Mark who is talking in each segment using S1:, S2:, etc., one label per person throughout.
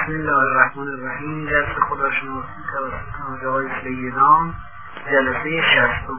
S1: بسم الله الرحمن الرحیم. درس خداشناسی توسط آقای سیدان، جلسه 60.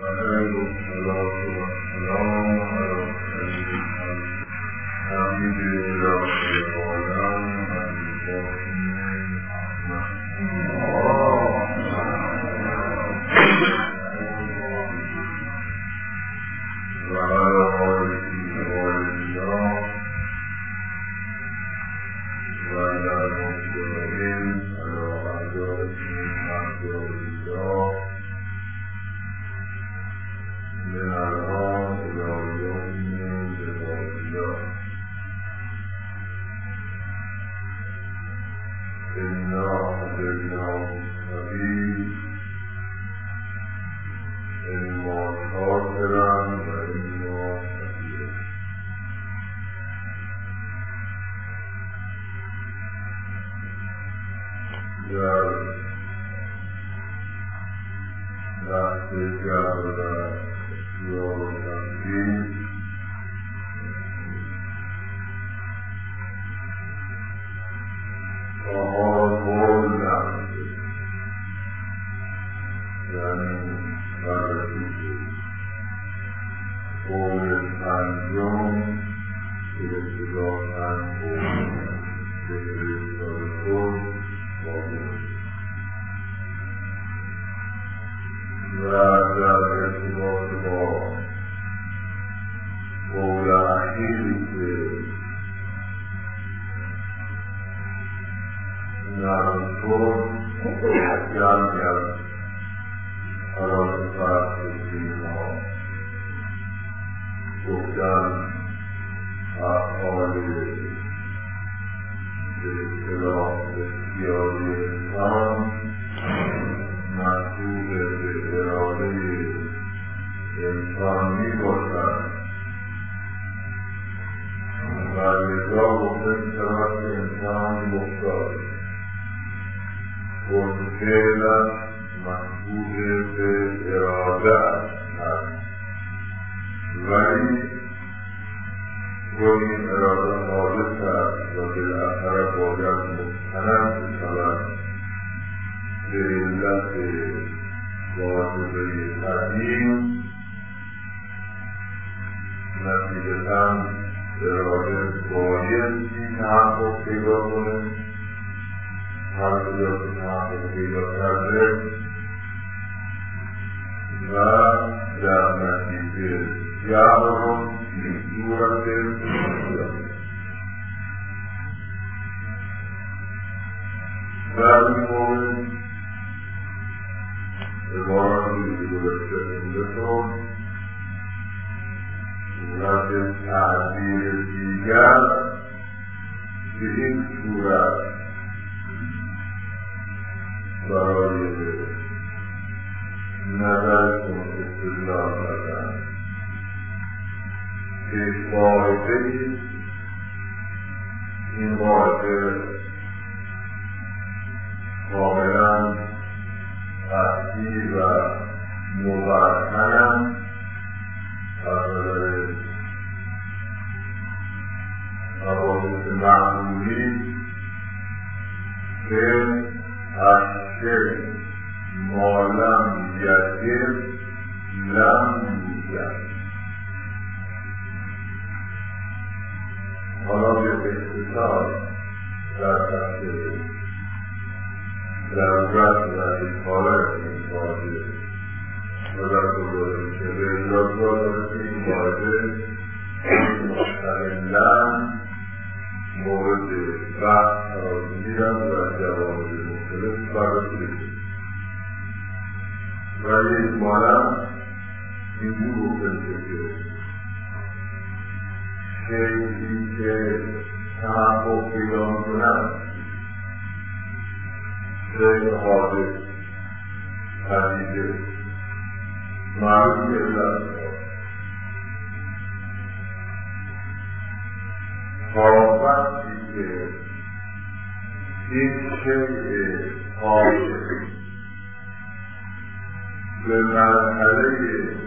S2: به مرحله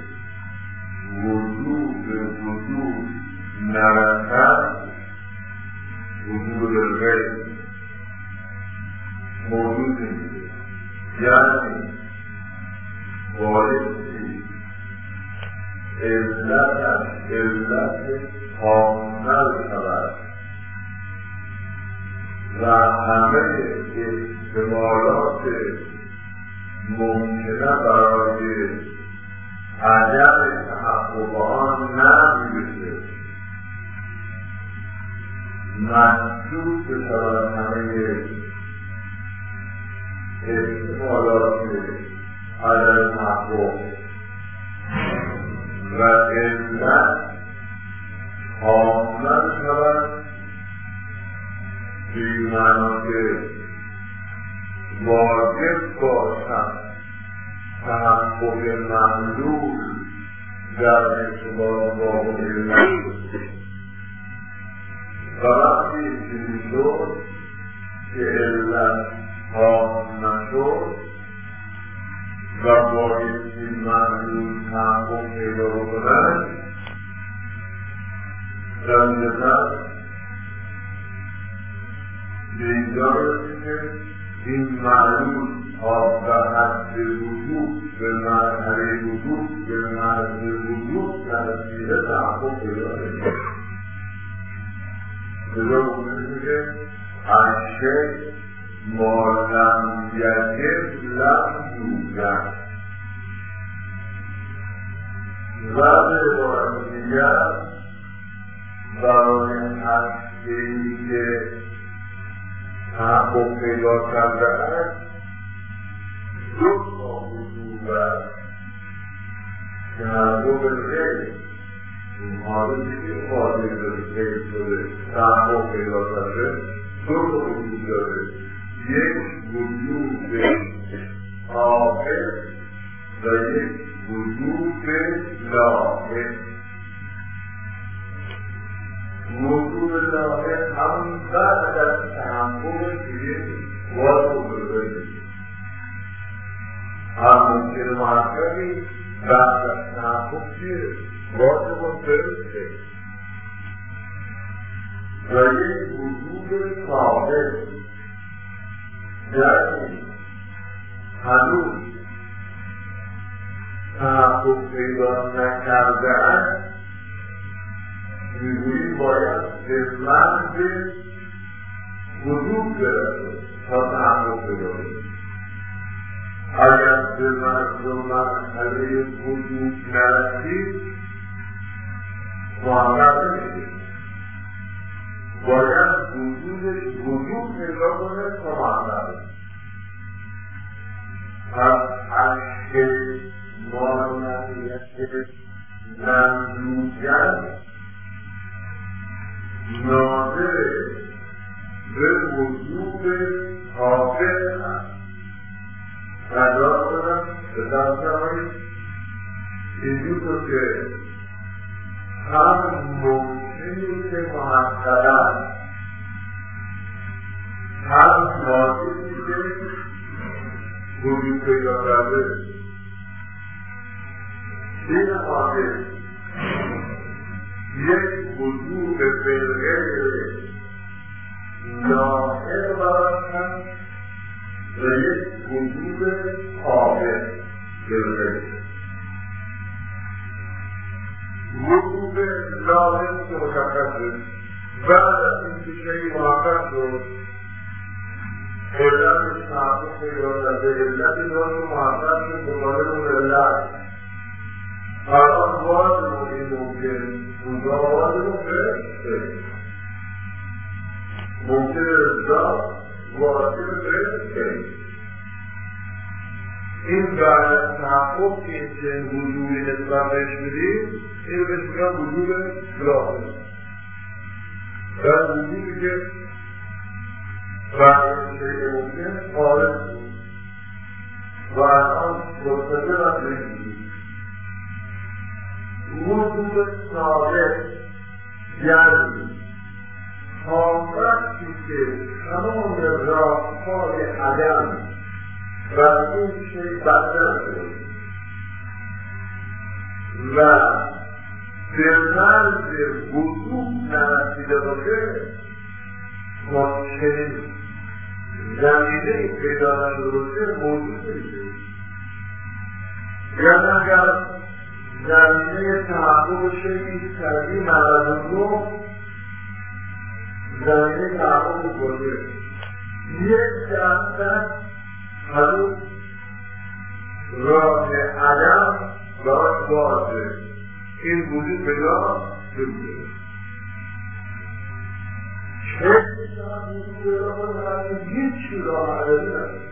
S2: وجود نرسد وجود الغیب یعنی بایستی علت کامل شود و همه احتمالات ممکنه برای عدم تحقق آن نفی بشه، محسوس بشود همه احتمالات عدم تحقق و علت کامل شود به این معنا که واجب باشد تحقق معلول در ارتباط با اون علت و وقتی چنین شد که علت کامل نشد و بایستی معلول تحقق پیدا بکنند در نظر به اینجا رسید که این معلول در حد وجود به مرحله وجود به مرحله وجود نتیجه تحقق پیدا نمی‌کند. لذا گفتیم که الشیء ما لم یجد لم یوجد و به عبارت دیگر برای هسته‌ای که تحقق پیدا کرده است دو تا وجود است که تحقق غیر این حالتی که قادر غیر شده تحقق پیدا کرده دو تا وجود داره، یک وجود عاقل و یک وجود لاحق. وجود لاحق هم بعد از تحقق دیگه واجب بزرگی هم ممکن محققی بعد از تحقق چیه واجب بزرگی و یک وجود ثابت یعنی هنوز تحقق پیدا نکرده است میگویی باید به مرز وجود برسه تا تحقق پیدا کنه. اگر به مرز و مرحله وجود نرسید محقق نمیشه، باید وجود پیدا کنه تا محقق بشه. پس اشک مانعیت نموجن ناظر به وجود حاضر هست. ادعا کنم به دستمایی اینجور که هم ممکنی که محققن هم ناظری که وجود پیدا کرده این حاضر یک وجود بالغیر لاحق باشد و یک وجود حاضر بالغیر. وجود لاحق که مشخص شد بعد از این که شیئی محقق شد علتش تحقق پیدا کرده، علتی داشت و محقق شد دنباله اون علت الان واجب این ممکن اونجا واجب فرسته ممکن ازدا واجب فرسته. این بعد از تحقق که این چنین وجودی نسبت بهش میدیم این رو بهش میگم وجود لاحق. در وجودی که بعد از شیء ممکن خارج بود و الان مستقل از بگیریم وجود ثابت یعنی تا وقتی که تمام راههای عدم و این شیء بدل شد و به مرز وجود نرسیده باشه ما چنین زمینه پیدا نداشته موجود میشه. یعنی اگر زمینه تحقق شکلی کردی 99 زمینه تحقق بوده 1% هنوز راه عدم باید بازه این وجود پیدا نمیشه. هیچ راه عدمی نداره.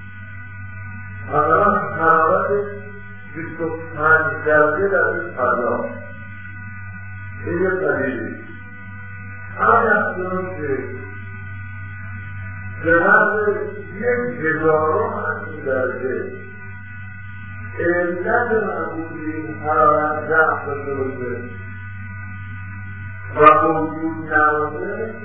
S2: حالا حرارت 25 درجه در این فضا این یک دلیلی. همین افزون که به نظر 1,000 از این درجه علت مربوط به این حرارت ضعف شده و موجود نباشه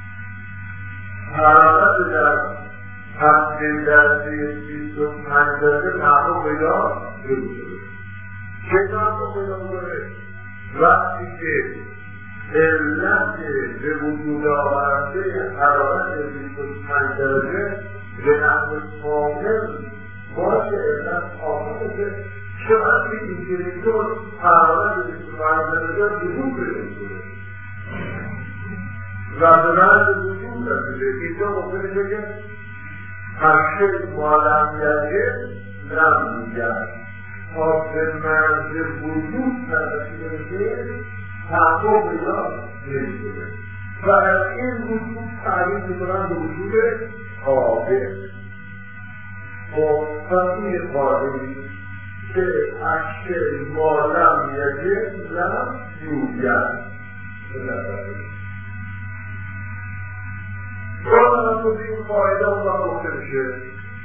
S2: حرارت در 7 درجه 25 درجه تحقق پیدا نمی‌کنه. چه تحقق پیدا کنه؟ وقتی که علت به وجود آورنده حرارت 25 درجه به نحو کامل باشه علت آمده که چه وقتی اینجوریتون حرارت 25 درجه وجود پیدا کنه و به نحو وجود رسیده. اینجا ممکنه بگه هرچه مالمیته نمیگن تا به مرز وجود نرسیده تحقق پیدا نمی‌کنه و از این وجود تعریف می‌کنن به وجود قادر. پس این قادری که اشکال مالمیته نمیگن باید از این قاعده اونها گفته میشه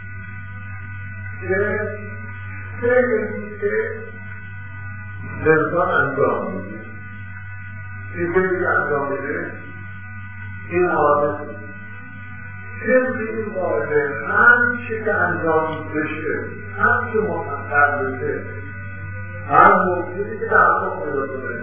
S2: که سیدی که انسان انجام میده این سیدی انجام میده این حادث طبق این قاعده هر چی که انجام بشه هر چی مفصل بشه هر موجودی که تحقق پیدا کنه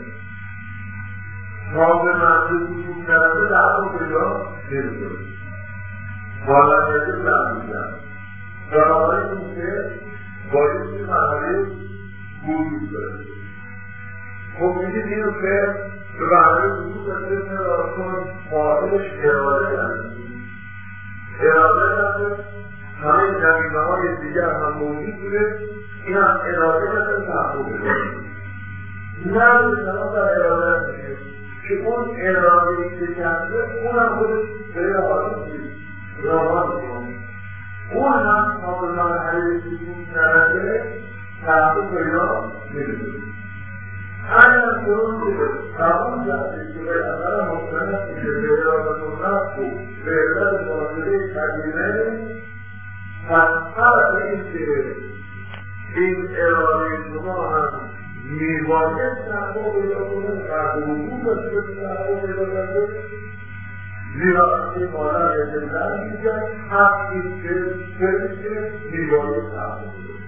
S2: تا به منظور وجود کرده تحقق پیدا نمی‌کنه. مالمیتی نمی‌گن برای این که باید این مرحله وجود برسه. خب میدید اینو که به مرحله وجود برسه راستان قائلش اراده نمی‌کنه. اراده نمی‌کنه همین زمینه‌های دیگر هم موجود بوده این هم اراده نمی‌کنه تحقق پیدا نه به شما در اراده نمی‌کنه که اون اراده‌ای که کرده اون هم خودش به حالت روان کنه اون هم تا به مرحله وجود نرسه تحقق پیدا نمی‌کنه. اگر درون که قبول کرده که به اثر مختلف میشه به اراده نفس و به علت واضحه کلمه پس فرق این که این اراده شما هم میباید تحقق پیدا کنه و وجود باید تحقق پیدا کنه زیرا این مادر اجازه میگن حقی که میباید تحقق پیدا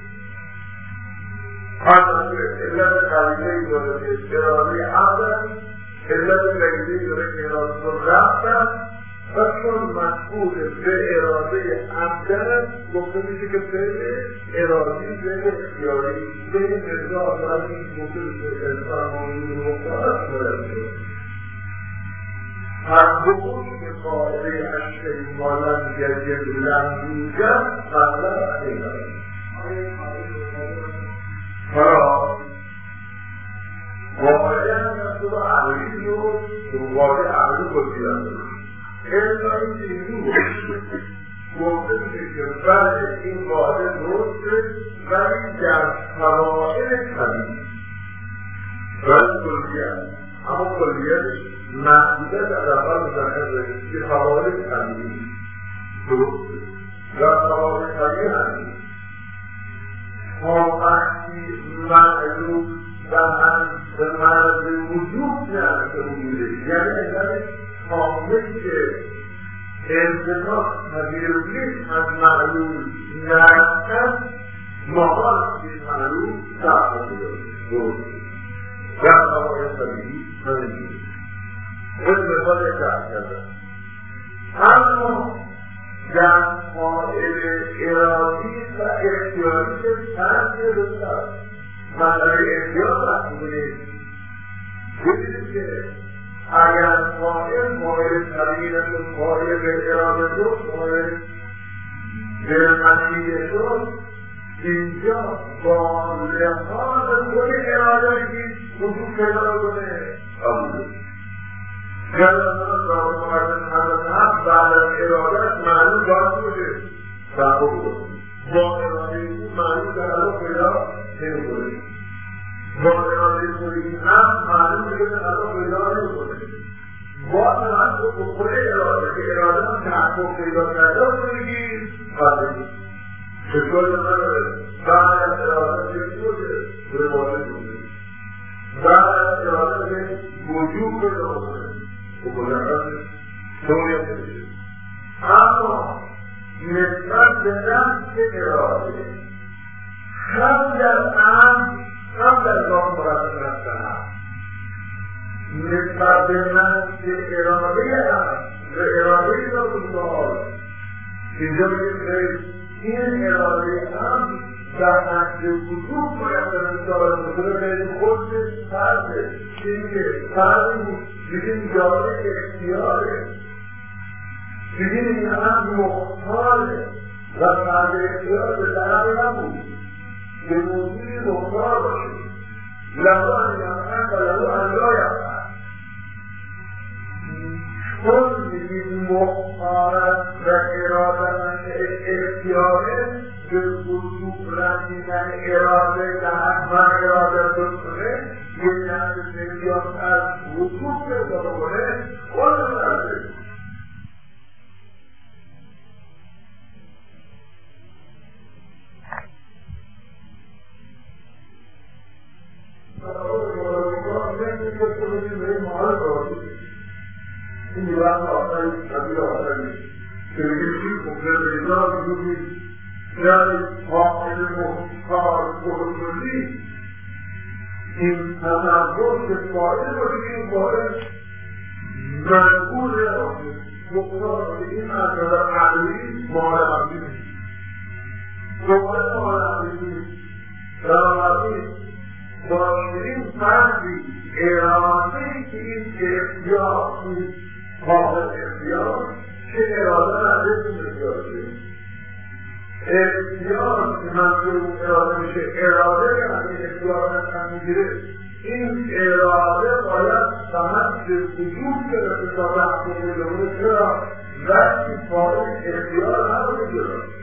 S2: کنه. علت قلیله‌ای داره که اراده عقل علت قلیله‌ای داره که اراده رو رفتن و چون مسئول به اراده عمدن گفته میشه که به ارادی به اختیاری به نظام باید این گفته به انسان موجود مختلف باید شد. هر بخون که قاعده اشکری مالن گرگه لنگوزن مطلب علیه حالا قاعده هم نفسه با عقلی و قاعده عقلی بسیدن دارد الا این چیزی گفته میشه که بله این قاعده درسته ولی در فوائد طبیعی ولی کلیت اما کلیتش محدودیت از اول مشخص بشه که فوائد طبیعی درسته و فوائد طبیعی همین تا وقتی معلوم و هم به مرز وجود نرسه بوده یعنی کاملی که انتظار پذیر نیست از معلوم نرسد محال که معلوم تحقق درست در فوائد طبیعی همینجوری این مثال یک درک کردن اما در قائل ارادی و اختیاری که فرق داشت مسئله اختیار وقتی ببینید که اگر قائل طبیعت و قائل اراده شد قائل به مسیح شد اینجا با لحاظ خود اراده بگید وجود پیدا کنه جلسان را مقدم حضرت بعد از ارادت معلوم داشت بوده تحقیق بود با اراده او معلوم در الان پیدا نمی‌کنه با اراده خودی هم معلوم دیگه در الان پیدا نمی‌کنه با تحقیق خود اراده که اراده هم تحقیق پیدا کرده بگید بردگی چطور نداره بعد از اراده چه بوده به باید بوده بعد از اراده که وجود پیدا کنه اما نسبت به نفس اراده هم در عام هم در گاه مرتب هستند نسبت به نفس اراده هم و اراده را بزرگ اینجا بگیم این اراده هم در حد وجود باید در مثال بزرگ خودش فرده این که فرده بگیم جاره اختیاره بگیم این هم مختاره و فرد اختیار به طرف نبود به موجودی مختار باشه لهو انجامن و لهو انجایمن چون بگیم مختارت و ارادت اختیاره به وجود رسیدن اراده دهد و اراده بکنه یه نفس بسیار از وجود پیدا کنه خود رسید این وقت آخری قبیل آخری که بگیشی خمزه بیدار بگیشی یعنی حاصل مختار بزرگی این تصور که فایده باشه که این فایده منقول باشه مختار که این از نظر عقلی معالمتی نیست دوباره معالمتی نیست بنابراین با این فردی اراده‌ای که این اختیار این حاصل اختیار که اراده ندهتون اختیار شده اختیار که منظور اراده میشه اراده که از این اختیار نشن میگیره این اراده باید فقط به وجود برسه تا تحقیق بگونه چرا وقتی فاعل اختیار نباید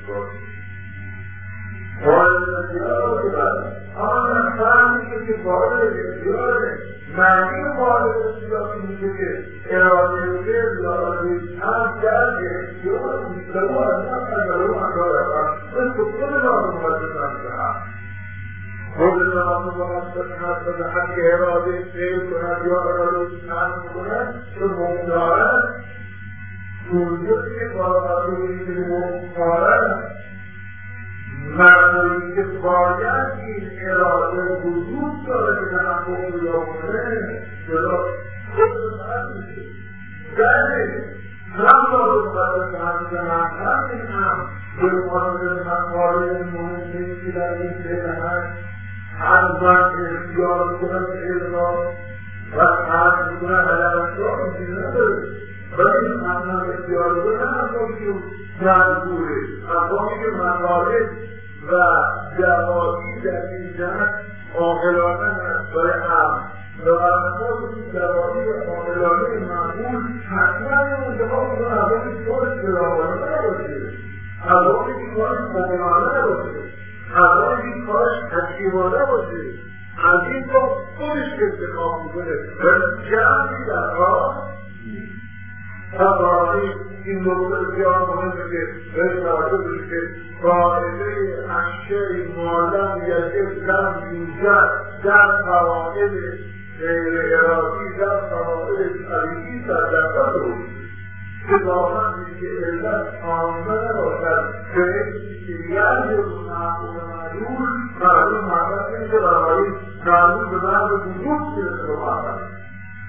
S2: فاعل اختیار رو ببرد اما من فهمیشه که فاعل اختیاره معنی فاعل اختیار میشه که اراده بگیر اراده هم در اختیار میشه و از هم تنگلو انگاه این خود نام مقدسان کنم خود نام مقدسان کنم حق اراده فیل کند یا اراده تنگ کند که ممدارد اونجا که باید که ممدارد مردمی که باید این اراده وجود داره که تنفق پیدا کنه جدا خود فرد میشه بله هم باید مقدسان هم این هم به مقابل مقابل مهمی که در این سهنت هر من اختیار کنم اعلام و هر میکنم علمترا میشه نداره ولی من اختیار کنم هم باید مجبوره اقوامی که مقابل و جوابی در این جهت عاقلانه هست برای هم و اقوامی جوابی و عاقلانه معقول حتما اون جواب رو اقوامی کارش جوابانه نباشه اقوامی که کارش مقلانه نباشه اقوامی که کارش تشکیمانه باشه از این با خودش انتخاب میکنه ولی جمعی در راه تبایی این نقطه بسیار مهمه که بهش توجه کنید که قاعده اشیاء معلم یجب لم یوجد در قواعد غیر ارادی در قواعد طبیعی سرگردان بود که واقعا که علت عامه نباشد که این چیزی که یعنی معلوم معنی میشه برای معلوم به من به وجود گرفته و معنی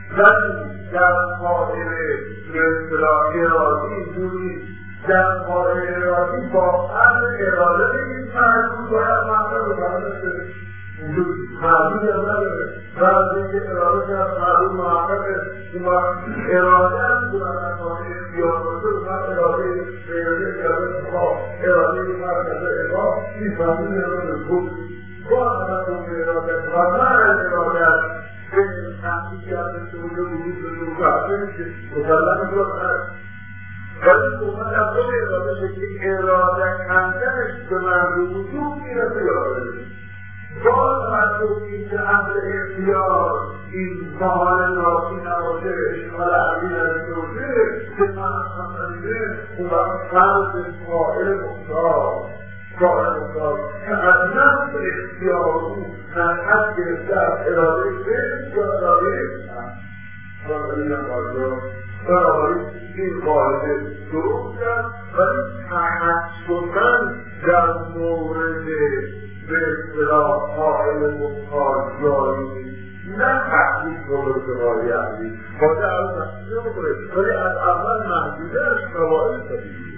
S2: ولی در قاعده به اصطلاح ارادی اینجوری در قاعده ارادی با فرد اراده بگید معلوم باید مطلب بکنه معلوم هم نداره بعد اینکه اراده کرد معلوم محققه اراده هم بودن اختیار باشه اومد اراده غیره کرده اراده مرکزه اقا میفهمید اراده بود با اون اراده و نه اراده به تحقیقیت سوژه وجود به نوکت نمیشه مسلم رو هست ولی اومد از اون اراده که اراده کندنش به مرد وجود میرسه اراده باز مطلوب این که امر اختیار این محال ناسی نباشه اشکال عقلی نشته باشه که من اصلا نمیده اون وقت فرض قائل مختار که از نفس اختیار او نحت گرفته از اراده فکر یا اراده بنابراین این قاعده درست است ولی تحصیلن در مورد به اصطلاح قائل مختار جایی نه تحقیق رو به سواری عقلی باید از نفسه بکنه ولی از اول محدوده از قواعد طبیعی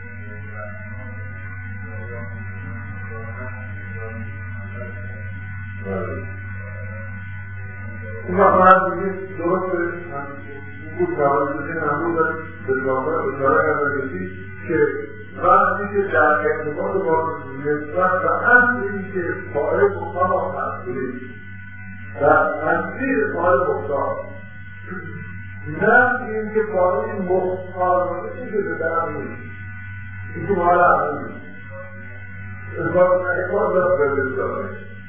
S2: اون وقت دیگه درست بود توجه نمود به زمان اشاره کردن که وقتی که در ارتباط با نسبت و اصل این که قائل مختار هستید در تصویر قائل مختار نه این که قائل مختار باشه چی شده در نیست این که مال اصل نیست اقبال دست برده داره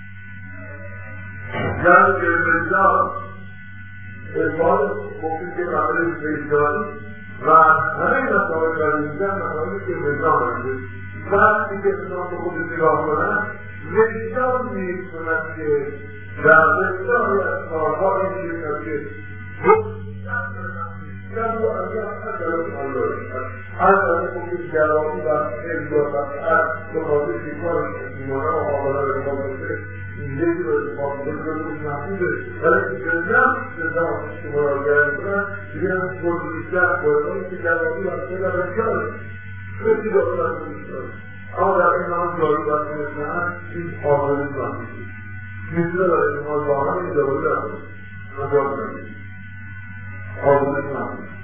S2: یعنی برده اقبال ممکن که قبل بیداری و همه مسائل برمیدن مسائلی که وجدان برده وقتی که انسان به خود نگاه کنند وجدان می‌کند که در وجدان از کارها این چیز که هر داره ممکن جرامی و اجازت هر مقابل شکار ایمانه و حالا رقام باشه یکی رو مقابل کنید محبوبه ولی جنم جنم که مراجعه کنن دیگه هم بردیشتر باید که جرامی و اصلا رجاله خیلی داخل از کنیشتر اما در این هم جاری باید کنیشتر این آقایی کنیشتر میتونه برای شما واقعا این جاری در کنید آقایی کنیشتر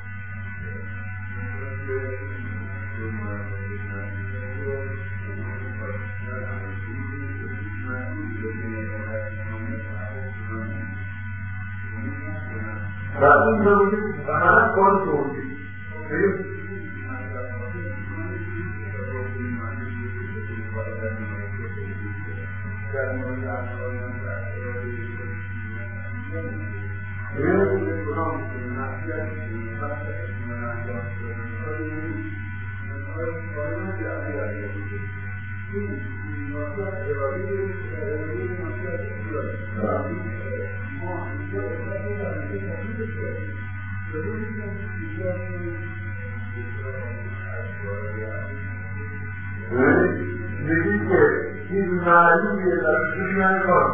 S2: و این زمینی و همه کار توضیح میگی که این معلومیه در دنیا کار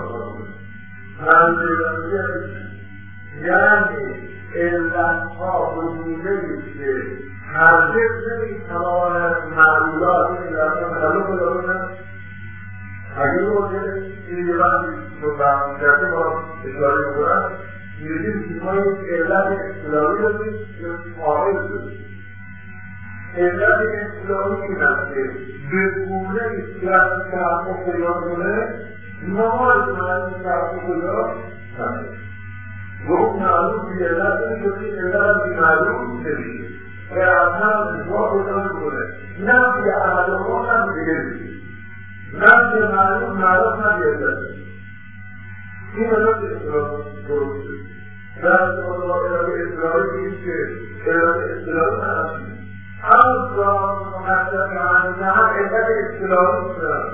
S2: یعنی علتها وجوده‌ای که هرگز نمی‌تواند معلولات این لحظه معلوم بدارد اگر باید این وقتی صحبت کرده با اشاره می‌کنم می‌گیم چیزهای علت اصطلاحی داریم یا قائل داریم علت اصطلاحی این است که به گونه‌ای صورت تحقق پیدا کنه نماز معلوم تحقق پیدا نکنه و اون معلوم بی علت این شده این علت بی معلوم نمیشه و از هم نگاه پیدا کنه نه بی احداما هم دیگه میشه نه بی معلوم نه بی علت این علت اصطلاح درسته در مطابق اصطلاحی نیست که علت اصطلاحی نهست از راه محدد معنیه هم علت اصطلاحی شدن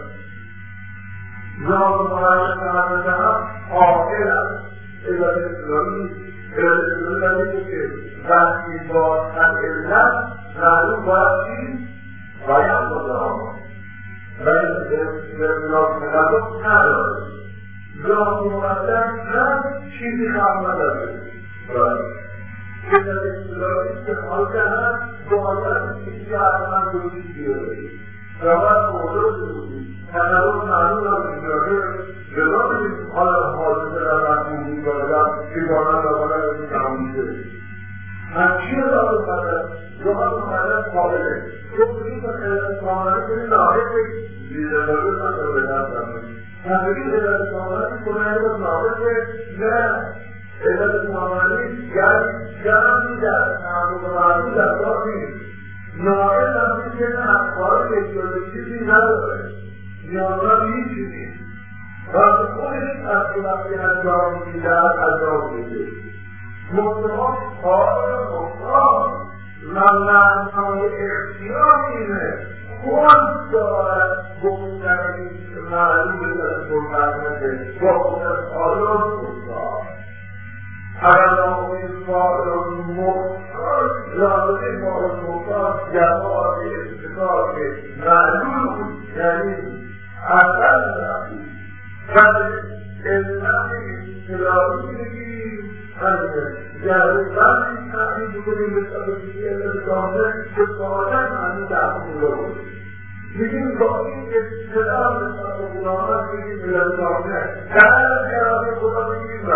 S2: راه محدد معنیه هم عاقل است علت اصطلاحی علت اصطلاحی نیست که وقتی با علت معلوم باید چیز باید بودم ولی اصطلاح تقدم نداره راه محدد نه چیزی خواهم نداره علت اصطلاحی که حال که هست باید کسی حتما دوشی بیاره باید مورد بودی تنرون معلوم هم میداره جدا بگیم حالا حاضر رفت موجود دارم بیگانه دارم این تمومیشه همچین را بکنه جهاز مقدر قابله تو بگیم که خیلی کاملی کنی ناهد بگی لیده داره نظر بدن کنی همگی خیلی کاملی کنه رو ناهد بگی نه خیلی کاملی یعنی جمعی در تعمل معلوم در دار نیست ناهد هم که نه اخبار بگیرده چیزی نداره نیازها هیچی نیست وقتی خودش از که وقتی انجام میدهد انجام میده مطمئن کار مطمئن ممنعهای اختیار اینه خود دارد گفتن معلوم از صحبت با خودت آیان خوددار اگر نامی فارغ مختار لازم فارغ مختار جواب استثار که معلوم یعنی اصلا نبود ولی علمی تلاوی بگیریم یعنی وقتی تحقیق بکنیم به سببی الزامه که ساعتن معنی تحقیق رو میگیم با این اصطلاح به سببی آمد بگیم الزامه در خیال خدا بگیریم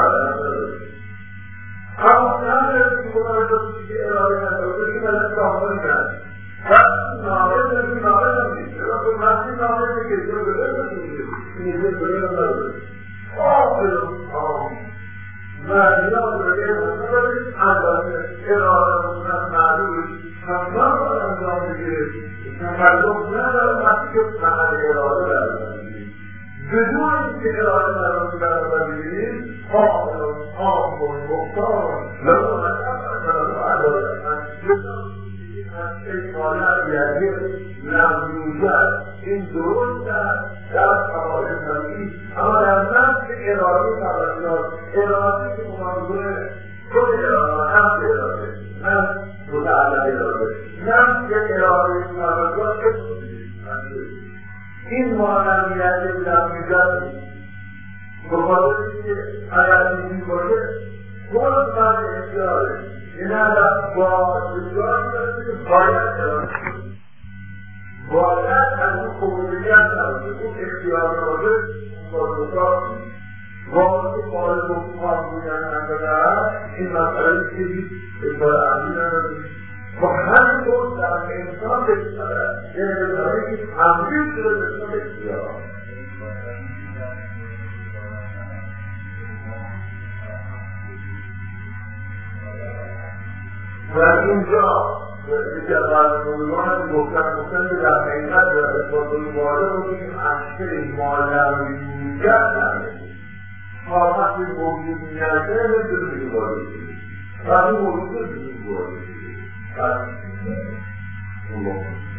S2: اما نمیدونم که خدا رو چیزی اراده نداره بگیم الزامه کرد وقتی نامه بگیم نامه نمیشه وقتی نامه بگیم تو بگیم این بگیم نداره نیاز رو یه مطمئن اندازه اراده بودن معلومش همچنان باید انجام بگیرد تکلف نداره وقتی که محل اراده برای بگیریم بدون اینکه اراده برای بگیریم آم و مختار لازم اکمالت یعنی نموزد این درست است در قواعد زمینی اما در نفس اراده توجه اراده که منظور خود اراده نفس اراده نفس متعلق اراده نفس اراده توجه این معنویت نموزد نیست بخاطر اینکه اگر این باشه خود من اختیاره این هم با جزایی داره که باید اراده باید از اون قبولیت داره اون اختیار داره با دوتا واقعی مال دوتا بودن نداره این مسئله چیزی اختیار عملی نداره و همین طور در انسان بکنه یه بزاره که عملی شده بکنه اختیار و اینجا یکی از برنامه‌نویسان گفتن که در حقیقت در اثبات المعادله رو بگیم اشکال معادله میگرد نمیدیم تا وقتی موجود میگرده نمیتونه بگیم وارد شده وقتی موجود نمیتونه بگیم وارد شده